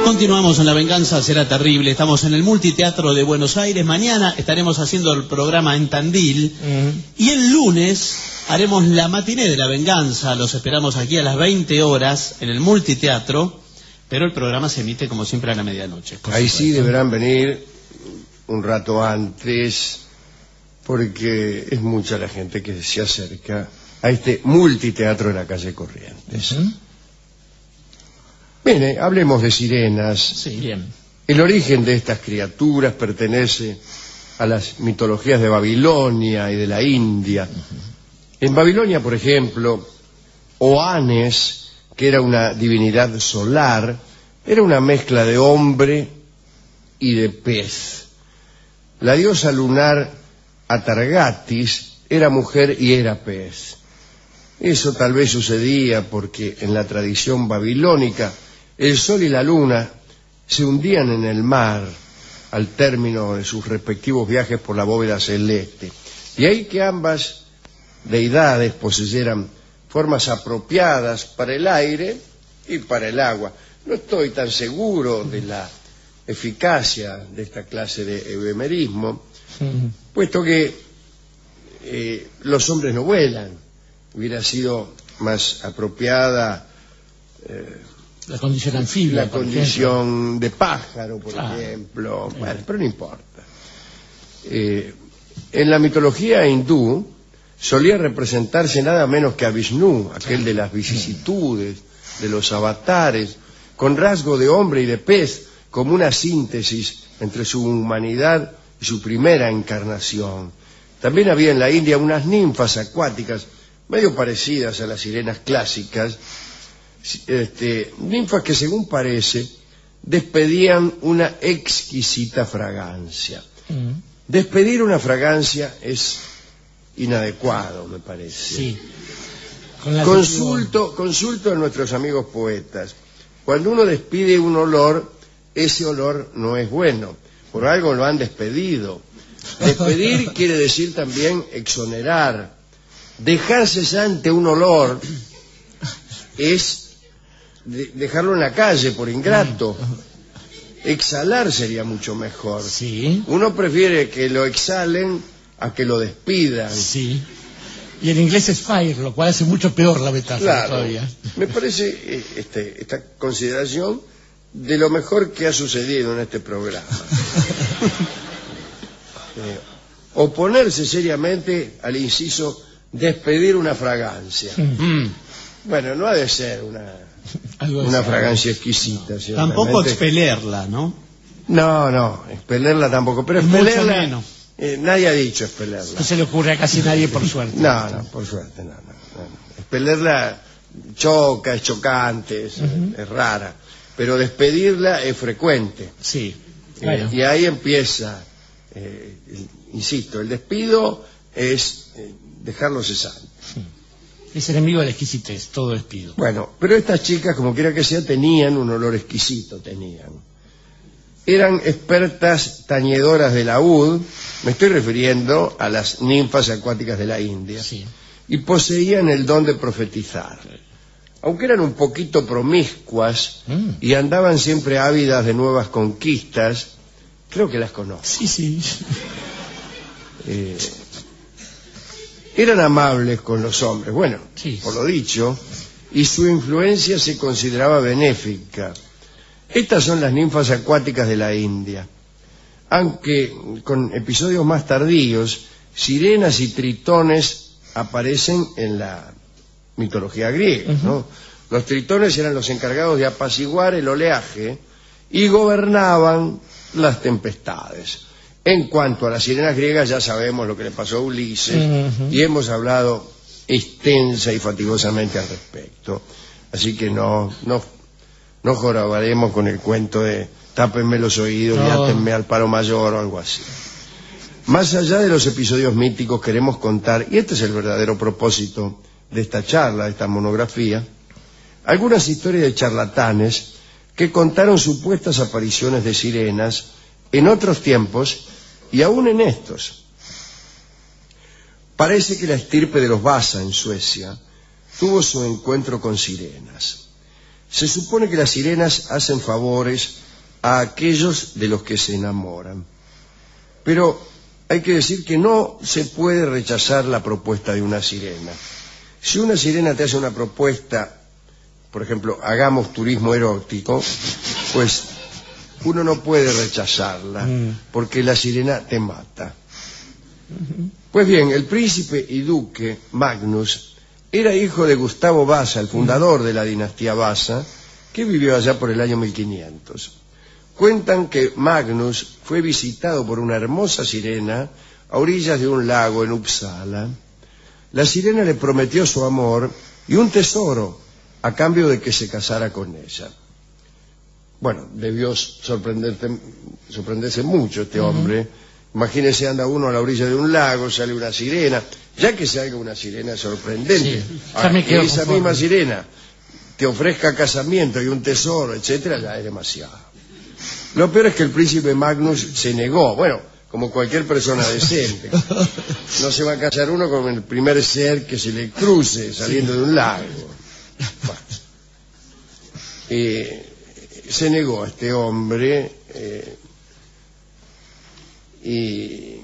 Continuamos en La Venganza Será Terrible. Estamos en el Multiteatro de Buenos Aires. Mañana estaremos haciendo el programa en Tandil. Y el lunes haremos la matiné de La Venganza. Los esperamos aquí a las 20 horas en el Multiteatro. Pero el programa se emite como siempre a la medianoche. Ahí sí deberán venir un rato antes, porque es mucha la gente que se acerca a este Multiteatro de la calle Corrientes. Bien, hablemos de sirenas. Sí, bien. El origen de estas criaturas pertenece a las mitologías de Babilonia y de la India. En Babilonia, por ejemplo, Oanes, que era una divinidad solar, era una mezcla de hombre y de pez. La diosa lunar Atargatis era mujer y era pez. Eso tal vez sucedía porque en la tradición babilónica el sol y la luna se hundían en el mar al término de sus respectivos viajes por la bóveda celeste. Y ahí que ambas deidades poseyeran formas apropiadas para el aire y para el agua. No estoy tan seguro de la eficacia de esta clase de eufemismo, puesto que los hombres no vuelan. Hubiera sido más apropiada la condición anfibia, la condición de pájaro, por ejemplo. Bueno, pero no importa. En la mitología hindú solía representarse nada menos que a Vishnu, aquel de las vicisitudes, de los avatares, con rasgo de hombre y de pez, como una síntesis entre su humanidad y su primera encarnación. También había en la India unas ninfas acuáticas, medio parecidas a las sirenas clásicas, ninfas que, según parece, despedían una exquisita fragancia. Despedir una fragancia es inadecuado, me parece. Sí. Consulto a nuestros amigos poetas. Cuando uno despide un olor, ese olor no es bueno. Por algo lo han despedido. Despedir quiere decir también exonerar. Dejar cesante un olor es dejarlo en la calle por ingrato. Exhalar sería mucho mejor. Sí. Uno prefiere que lo exhalen a que lo despidan. Sí. Y en inglés es fire, lo cual hace mucho peor la metáfora todavía. Me parece esta consideración de lo mejor que ha sucedido en este programa. Oponerse seriamente al inciso despedir una fragancia. Bueno, no ha de ser una fragancia exquisita. Tampoco expelerla, ¿no? No, expelerla tampoco, pero expelerla... Mucho menos. Nadie ha dicho expelerla. No se le ocurre a casi nadie, por suerte. No, por suerte, no. Expelerla choca, es chocante, es rara, pero despedirla es frecuente. Sí, claro. Y ahí empieza, insisto, el despido es dejarlo cesante. Es enemigo de la exquisitez, todo despido. Bueno, pero estas chicas, como quiera que sea, tenían un olor exquisito, Eran expertas tañedoras de laúd, me estoy refiriendo a las ninfas acuáticas de la India, sí. Y poseían el don de profetizar. Aunque eran un poquito promiscuas y andaban siempre ávidas de nuevas conquistas, creo que las conozco. Sí. Eran amables con los hombres, bueno, sí. Por lo dicho, y su influencia se consideraba benéfica. Estas son las ninfas acuáticas de la India, aunque con episodios más tardíos, sirenas y tritones aparecen en la mitología griega, ¿no? Los tritones eran los encargados de apaciguar el oleaje y gobernaban las tempestades. En cuanto a las sirenas griegas, ya sabemos lo que le pasó a Ulises y hemos hablado extensa y fatigosamente al respecto. Así que no jorobaremos con el cuento de tápenme los oídos y átenme al palo mayor o algo así. Más allá de los episodios míticos queremos contar, y este es el verdadero propósito de esta charla, de esta monografía, algunas historias de charlatanes que contaron supuestas apariciones de sirenas en otros tiempos y aún en estos. Parece que la estirpe de los Vasa en Suecia tuvo su encuentro con sirenas. Se supone que las sirenas hacen favores a aquellos de los que se enamoran. Pero hay que decir que no se puede rechazar la propuesta de una sirena. Si una sirena te hace una propuesta, por ejemplo, hagamos turismo erótico, pues uno no puede rechazarla, porque la sirena te mata. Pues bien, el príncipe y duque Magnus era hijo de Gustavo Vasa, el fundador de la dinastía Vasa, que vivió allá por el año 1500. Cuentan que Magnus fue visitado por una hermosa sirena a orillas de un lago en Uppsala. La sirena le prometió su amor y un tesoro a cambio de que se casara con ella. Bueno, debió sorprenderse mucho este hombre. Imagínese, anda uno a la orilla de un lago, sale una sirena. Ya que salga una sirena sorprendente, que esa misma sirena te ofrezca casamiento y un tesoro, etcétera, ya es demasiado. Lo peor es que el príncipe Magnus se negó. Bueno, como cualquier persona decente. No se va a casar uno con el primer ser que se le cruce saliendo de un lago. Bueno. Se negó este hombre y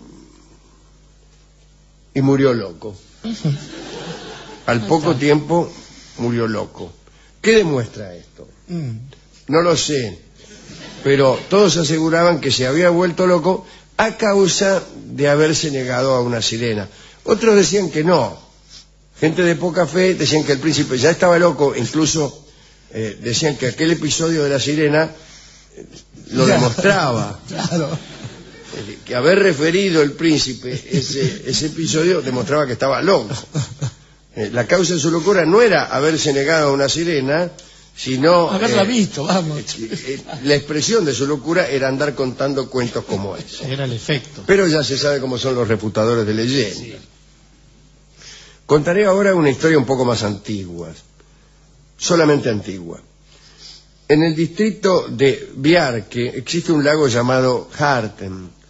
murió loco. Al poco tiempo murió loco. ¿Qué demuestra esto? No lo sé, pero todos aseguraban que se había vuelto loco a causa de haberse negado a una sirena. Otros decían que no. Gente de poca fe decían que el príncipe ya estaba loco, incluso decían que aquel episodio de la sirena lo demostraba. Claro. Que haber referido el príncipe ese episodio demostraba que estaba loco. La causa de su locura no era haberse negado a una sirena, sino haberla visto, vamos. La expresión de su locura era andar contando cuentos como ese. Era el efecto. Pero ya se sabe cómo son los refutadores de leyendas. Sí. Contaré ahora una historia un poco más antigua, solamente antigua. En el distrito de Bjarke existe un lago llamado Harten.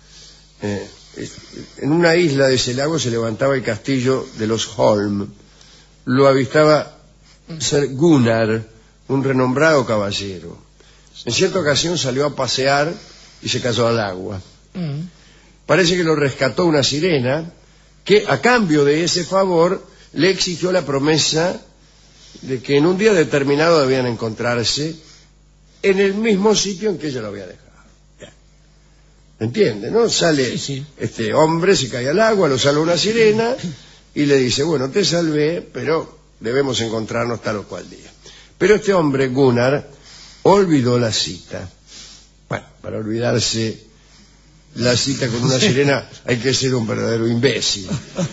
En una isla de ese lago se levantaba el castillo de los Holm. Lo avistaba Sir Gunnar, un renombrado caballero. En cierta ocasión salió a pasear y se cayó al agua. Parece que lo rescató una sirena que, a cambio de ese favor, le exigió la promesa de que en un día determinado debían encontrarse en el mismo sitio en que ella lo había dejado. ¿Entiende, no? Sale este hombre, se cae al agua, lo salva una sirena y le dice, bueno, te salvé, pero debemos encontrarnos tal o cual día. Pero este hombre, Gunnar, olvidó la cita. Bueno, para olvidarse la cita con una sirena hay que ser un verdadero imbécil.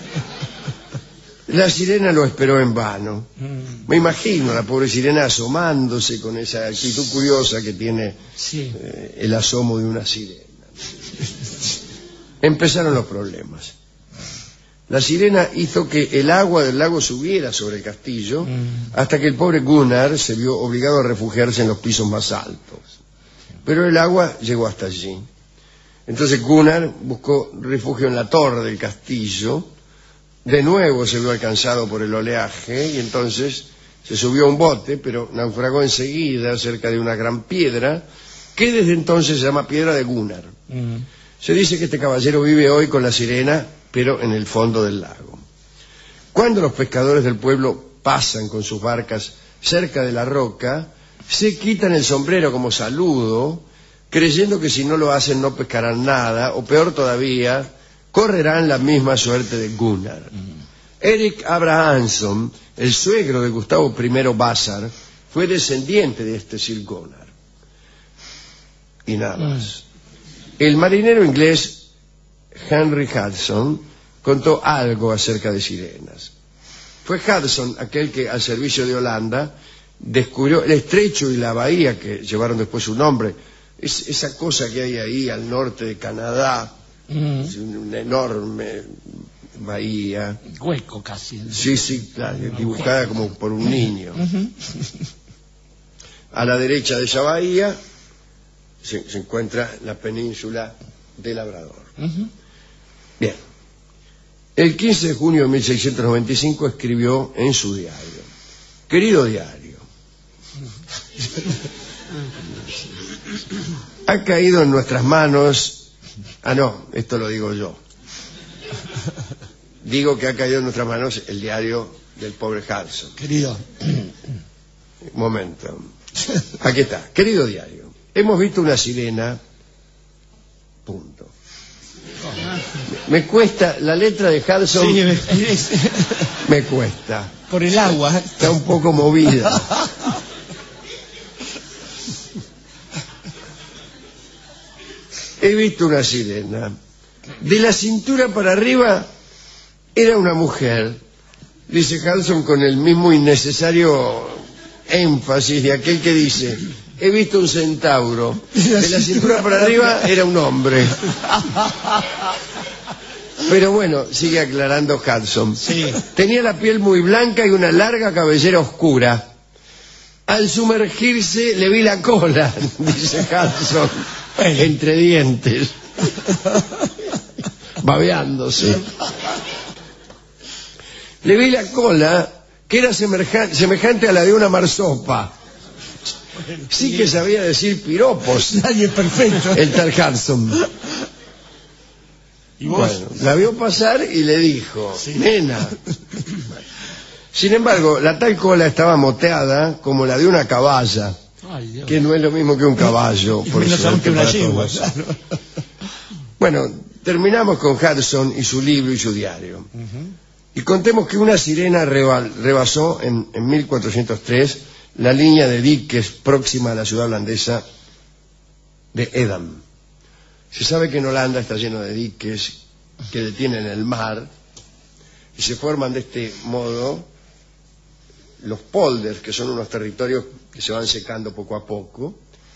La sirena lo esperó en vano. Me imagino a la pobre sirena asomándose con esa actitud curiosa que tiene el asomo de una sirena. Empezaron los problemas. La sirena hizo que el agua del lago subiera sobre el castillo hasta que el pobre Gunnar se vio obligado a refugiarse en los pisos más altos. Pero el agua llegó hasta allí. Entonces Gunnar buscó refugio en la torre del castillo. De nuevo se vio alcanzado por el oleaje y entonces se subió a un bote, pero naufragó enseguida cerca de una gran piedra que desde entonces se llama Piedra de Gunnar. Se dice que este caballero vive hoy con la sirena, pero en el fondo del lago. Cuando los pescadores del pueblo pasan con sus barcas cerca de la roca, se quitan el sombrero como saludo, creyendo que si no lo hacen no pescarán nada, o peor todavía, correrán la misma suerte de Gunnar. Erik Abrahamsson, el suegro de Gustavo I Vasa, fue descendiente de este Sir Gunnar. Y nada más. El marinero inglés Henry Hudson contó algo acerca de sirenas. Fue Hudson aquel que, al servicio de Holanda, descubrió el estrecho y la bahía que llevaron después su nombre. Esa cosa que hay ahí al norte de Canadá, una enorme bahía. Hueco casi. Sí, claro, dibujada como por un niño. A la derecha de esa bahía se encuentra la península de Labrador. Bien. El 15 de junio de 1695 escribió en su diario: querido diario, Ha caído en nuestras manos... Ah, no, esto lo digo yo. Digo que ha caído en nuestras manos el diario del pobre Hudson. Querido. Un momento. Aquí está. Querido diario, hemos visto una sirena... Punto. Me cuesta, la letra de Hudson... Sí, me cuesta. por el agua. Está un poco movida. He visto una sirena. De la cintura para arriba era una mujer, dice Hudson con el mismo innecesario énfasis de aquel que dice: he visto un centauro. De la cintura para arriba era un hombre. Pero bueno, sigue aclarando Hudson. Sí. Tenía la piel muy blanca y una larga cabellera oscura. Al sumergirse le vi la cola, dice Hudson, entre dientes, babeándose. Le vi la cola, que era semejante a la de una marsopa. Sí que sabía decir piropos. Nadie es perfecto. El tal Hudson. ¿Y vos? Bueno, la vio pasar y le dijo: Sí. nena. Sin embargo, la tal cola estaba moteada como la de una caballa, Ay, Dios. que no es lo mismo que un caballo, Y por menos aún suerte que una para yegua, todos. claro. Bueno, terminamos con Hudson y su libro y su diario. Y contemos que una sirena rebasó en 1403 la línea de diques próxima a la ciudad holandesa de Edam. Se sabe que en Holanda está lleno de diques que detienen el mar y se forman de este modo los polders, que son unos territorios que se van secando poco a poco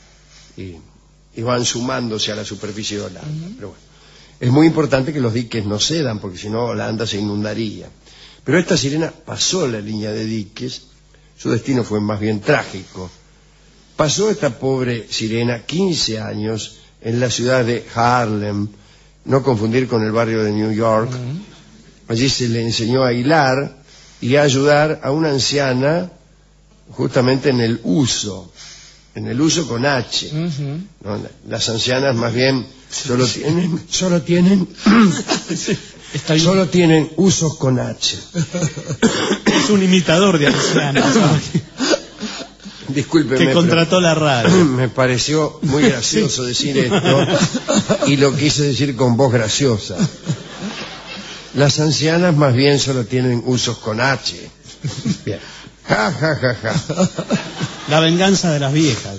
y van sumándose a la superficie de Holanda. Pero bueno, es muy importante que los diques no cedan, porque si no Holanda se inundaría. Pero esta sirena pasó la línea de diques, su destino fue más bien trágico. Pasó esta pobre sirena 15 años en la ciudad de Haarlem, no confundir con el barrio de New York. Allí se le enseñó a hilar y a ayudar a una anciana justamente en el uso con H. ¿No? Las ancianas más bien solo tienen Está bien. solo tienen usos con H. Es un imitador de ancianas, ¿no? Discúlpeme, que pero contrató la radio. me pareció muy gracioso decir esto y lo quise decir con voz graciosa. Las ancianas más bien solo tienen usos con H. Bien. Ja, ja, ja, ja. La venganza de las viejas.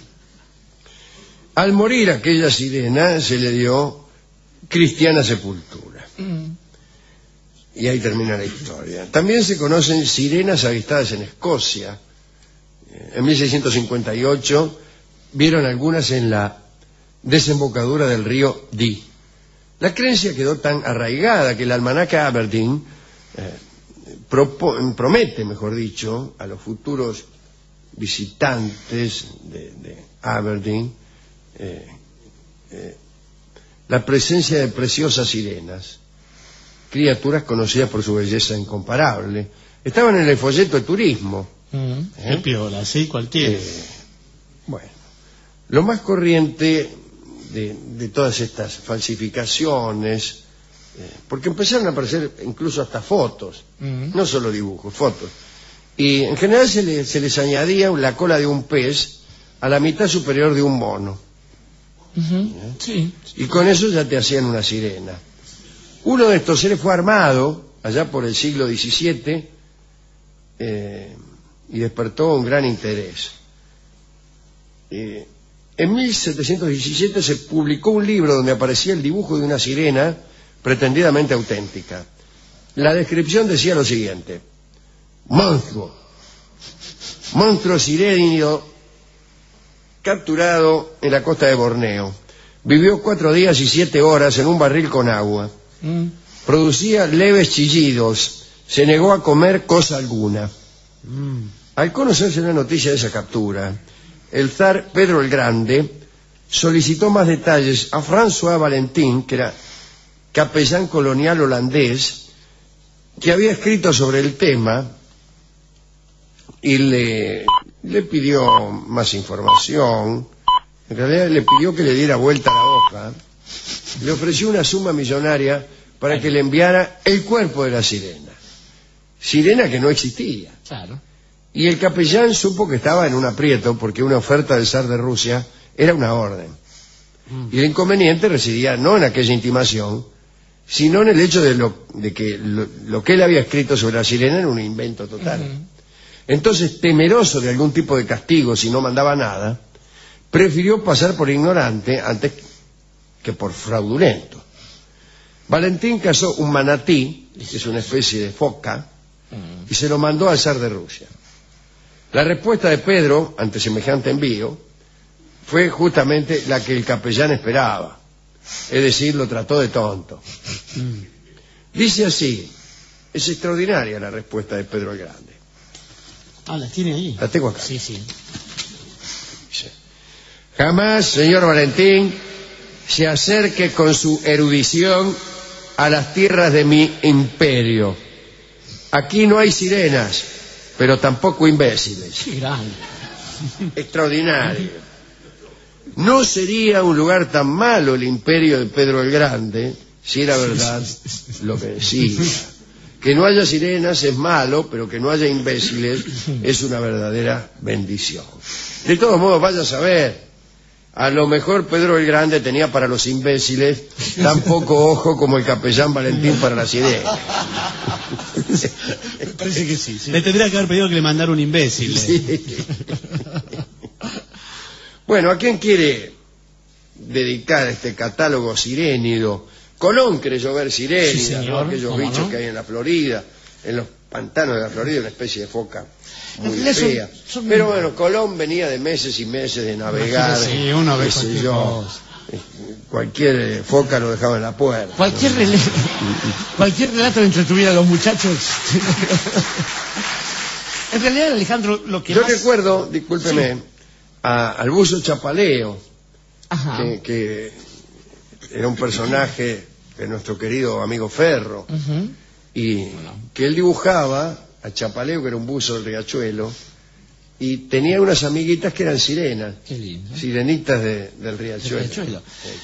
Al morir aquella sirena se le dio cristiana sepultura. Y ahí termina la historia. También se conocen sirenas avistadas en Escocia. En 1658 vieron algunas en la desembocadura del río Dee. La creencia quedó tan arraigada que el almanaque Aberdeen promete, mejor dicho, a los futuros visitantes de Aberdeen la presencia de preciosas sirenas, criaturas conocidas por su belleza incomparable. Estaban en el folleto de turismo. Qué piola, sí, cualquiera. Bueno, lo más corriente de todas estas falsificaciones, porque empezaron a aparecer incluso hasta fotos, no solo dibujos, fotos. Y en general se les añadía la cola de un pez a la mitad superior de un mono. Sí. Y con eso ya te hacían una sirena. Uno de estos seres fue armado allá por el siglo XVII y despertó un gran interés. En 1717 se publicó un libro donde aparecía el dibujo de una sirena pretendidamente auténtica. La descripción decía lo siguiente: monstruo sirenio capturado en la costa de Borneo. Vivió 4 días y 7 horas en un barril con agua. Producía leves chillidos. Se negó a comer cosa alguna. Al conocerse la noticia de esa captura, el zar Pedro el Grande solicitó más detalles a François Valentin, que era capellán colonial holandés, que había escrito sobre el tema, y le le pidió más información, en realidad le pidió que le diera vuelta a la hoja, le ofreció una suma millonaria para que le enviara el cuerpo de la sirena. Sirena que no existía. Claro. Y el capellán supo que estaba en un aprieto porque una oferta del zar de Rusia era una orden. Y el inconveniente residía no en aquella intimación, sino en el hecho de que lo que él había escrito sobre la sirena era un invento total. Entonces, temeroso de algún tipo de castigo si no mandaba nada, prefirió pasar por ignorante antes que por fraudulento. Valentín cazó un manatí, que es una especie de foca, y se lo mandó al zar de Rusia. La respuesta de Pedro ante semejante envío fue justamente la que el capellán esperaba, es decir, lo trató de tonto. Dice así, es extraordinaria la respuesta de Pedro el Grande. Ah, ¿la tiene ahí? La tengo acá. Sí, sí. Dice, jamás, señor Valentín, se acerque con su erudición a las tierras de mi imperio. Aquí no hay sirenas, pero tampoco imbéciles. Qué grande. Extraordinario. No sería un lugar tan malo el imperio de Pedro el Grande si era verdad lo que decía. Que no haya sirenas es malo, pero que no haya imbéciles es una verdadera bendición. De todos modos, vaya a saber, a lo mejor Pedro el Grande tenía para los imbéciles tan poco ojo como el capellán Valentín para la sirena. Me parece que sí, sí. Le tendría que haber pedido que le mandara un imbécil. Sí. Bueno, ¿a quién quiere dedicar este catálogo sirénido? Colón creyó ver sirenas, Sí, ¿no? señor. Aquellos ¿Cómo bichos no? que hay en la Florida, en los pantanos de la Florida, una especie de foca muy En realidad fea. son- Pero bueno, Colón venía de meses y meses de navegar, Sí, uno ve qué sé cualquier yo, cosa. cualquier foca lo dejaba en la puerta. Cualquier relato que entretuviera a los muchachos. En realidad, Alejandro, lo que Yo más... recuerdo, discúlpeme, al buzo Chapaleo, Ajá. que era un personaje de nuestro querido amigo Ferro, Ujú. y que él dibujaba a Chapaleo, que era un buzo del Riachuelo, y tenía unas amiguitas que eran sirenas, Qué lindo. sirenitas del Riachuelo. El Riachuelo.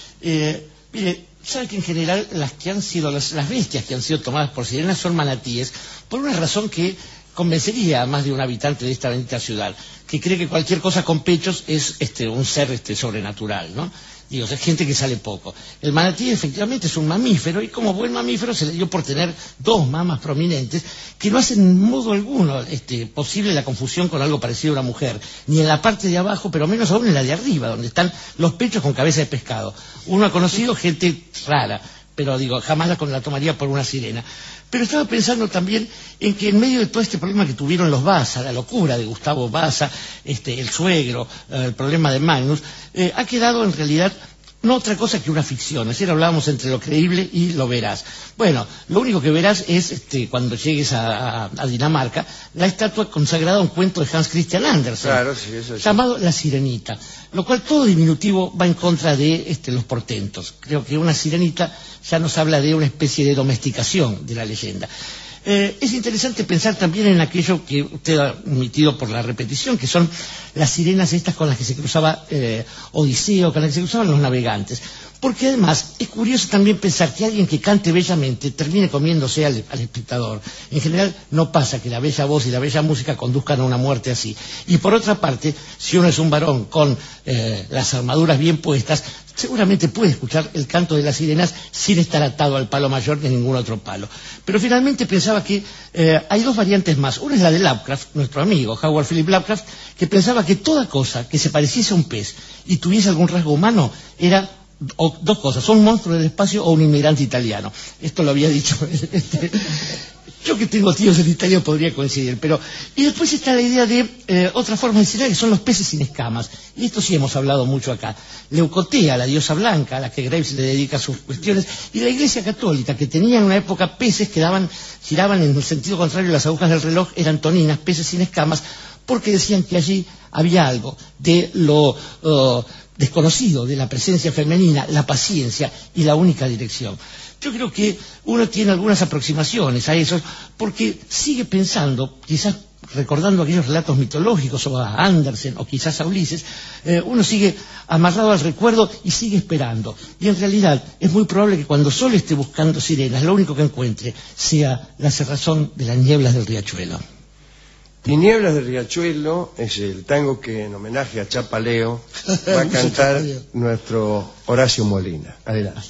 Mire, sabe que en general las que han sido, las bestias que han sido tomadas por sirenas son manatíes, por una razón que convencería a más de un habitante de esta bendita ciudad, que cree que cualquier cosa con pechos es un ser sobrenatural, ¿no? Digo, es gente que sale poco. El manatí efectivamente es un mamífero y como buen mamífero se le dio por tener dos mamas prominentes que no hacen en modo alguno posible la confusión con algo parecido a una mujer, ni en la parte de abajo, pero menos aún en la de arriba, donde están los pechos con cabeza de pescado. Uno ha conocido gente rara, pero digo, jamás la tomaría por una sirena. Pero estaba pensando también en que en medio de todo este problema que tuvieron los Vasa, la locura de Gustavo Vasa, el suegro, el problema de Magnus, ha quedado en realidad no otra cosa que una ficción. Ayer hablábamos entre lo creíble y lo veraz. Bueno, lo único que verás es, cuando llegues a Dinamarca, la estatua consagrada a un cuento de Hans Christian Andersen, Claro, sí, eso sí. llamado La Sirenita, lo cual todo diminutivo va en contra de los portentos. Creo que una sirenita ya nos habla de una especie de domesticación de la leyenda. Es interesante pensar también en aquello que usted ha omitido por la repetición, que son las sirenas estas con las que se cruzaba Odiseo, con las que se cruzaban los navegantes. Porque además es curioso también pensar que alguien que cante bellamente termine comiéndose al espectador. En general no pasa que la bella voz y la bella música conduzcan a una muerte así. Y por otra parte, si uno es un varón con las armaduras bien puestas, seguramente puede escuchar el canto de las sirenas sin estar atado al palo mayor ni a ningún otro palo. Pero finalmente pensaba que hay dos variantes más. Una es la de Lovecraft, nuestro amigo Howard Philip Lovecraft, que pensaba que toda cosa que se pareciese a un pez y tuviese algún rasgo humano era dos cosas, un monstruo del espacio o un inmigrante italiano. Esto lo había dicho. Yo que tengo tíos en Italia podría coincidir, pero... Y después está la idea de otra forma de decir que son los peces sin escamas. Y esto sí hemos hablado mucho acá. Leucotea, la diosa blanca, a la que Graves le dedica sus cuestiones, y la Iglesia Católica, que tenía en una época peces que giraban en el sentido contrario a las agujas del reloj, eran toninas, peces sin escamas, porque decían que allí había algo de lo desconocido, de la presencia femenina, la paciencia y la única dirección. Yo creo que uno tiene algunas aproximaciones a eso, porque sigue pensando, quizás recordando aquellos relatos mitológicos, o a Andersen, o quizás a Ulises, uno sigue amarrado al recuerdo y sigue esperando. Y en realidad es muy probable que cuando solo esté buscando sirenas, lo único que encuentre sea la cerrazón de las nieblas del riachuelo. Y Nieblas del Riachuelo es el tango que en homenaje a Chapaleo va a cantar nuestro Horacio Molina. Adelante.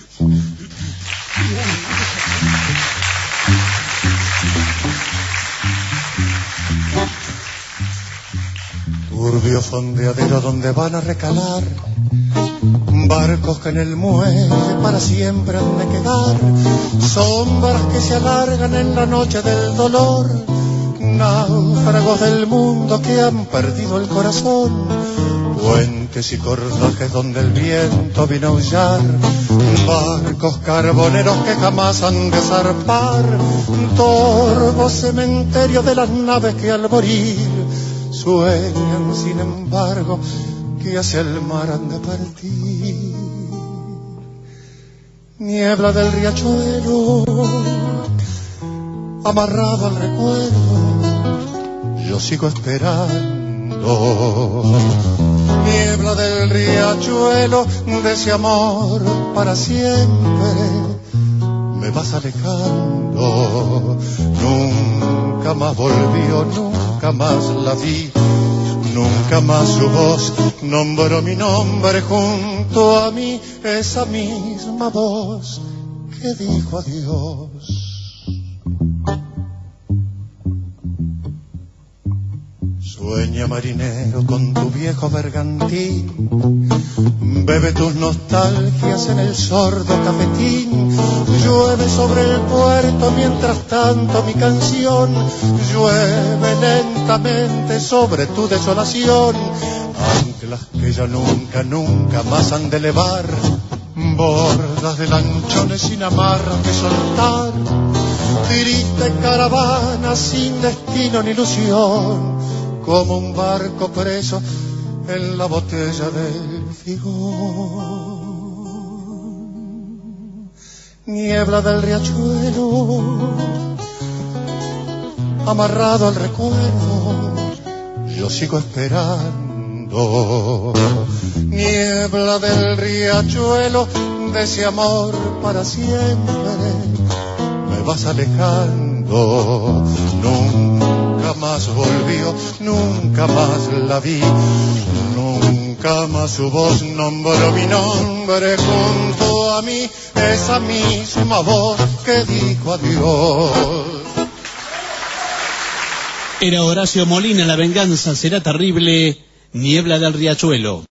Turbio fondeadero donde van a recalar barcos que en el muelle para siempre han de quedar, sombras que se alargan en la noche del dolor, náufragos del mundo que han perdido el corazón, puentes y cordajes donde el viento vino a aullar, barcos carboneros que jamás han de zarpar, torvo cementerio de las naves que al morir sueñan sin embargo que hacia el mar han de partir. Niebla del riachuelo amarrado al recuerdo, yo sigo esperando. Niebla del riachuelo de ese amor para siempre me vas alejando. Nunca más volvió, nunca más la vi, nunca más su voz nombró mi nombre junto a mí, esa misma voz que dijo adiós. Sueña marinero con tu viejo bergantín, bebe tus nostalgias en el sordo cafetín, llueve sobre el puerto mientras tanto mi canción llueve lentamente sobre tu desolación, anclas que ya nunca, nunca más han de elevar, bordas de lanchones sin amarras que soltar, triste caravana sin destino ni ilusión, como un barco preso en la botella del figón. Niebla del riachuelo amarrado al recuerdo, yo sigo esperando. Niebla del riachuelo de ese amor para siempre me vas alejando. Nunca más volvió, nunca más la vi, nunca más su voz nombró mi nombre junto a mí, esa misma voz que dijo adiós. Era Horacio Molina, La venganza será terrible, Niebla del riachuelo.